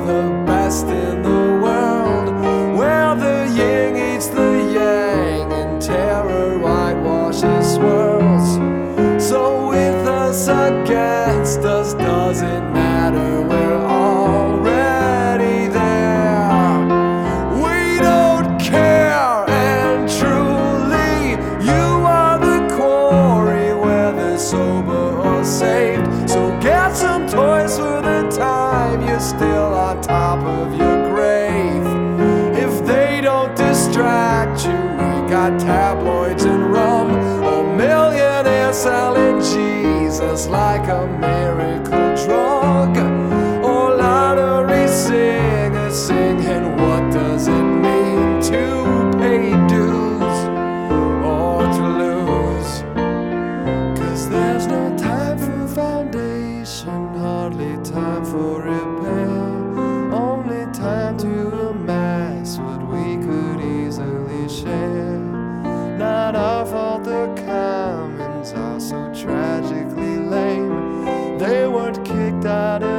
the best in the world, where the yin eats the yang and terror whitewashes swirls. So with us, against us, doesn't matter, we're already there. We don't care, and truly you are the quarry, whether sober or saved. So get some toys for the time you're still on top of your grave. If they don't distract you, we got tabloids and rum, a millionaire selling Jesus like a miracle drug, or lottery singers singing, what does it mean to pay dues or to lose? 'Cause there's no time for foundation, hardly time for repair, only time to amass what we could easily share. Not our fault the commons are so tragically lame. They weren't kicked out of